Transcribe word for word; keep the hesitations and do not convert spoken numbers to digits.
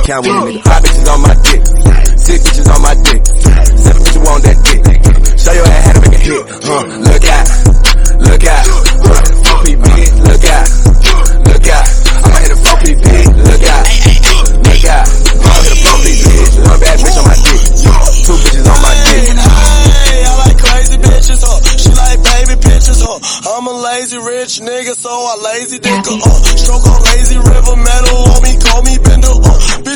count with a nigga. Five bitches on my dick, six bitches on my dick, seven bitches want that dick. Show your ass how to make a hit, huh? Look out, look out, fuck me, bitch, look out, look out. I'ma hit a fuck me, bitch, look out, look out. I'ma hit a fuck me, bitch, one bad bitch on my dick, two bitches on my dick. Hey, I like crazy bitches, huh? She like baby pictures, huh? I'm a lazy rich nigga, so I lazy dick, uh. Stroke on lazy river, metal on me, call me bender, uh.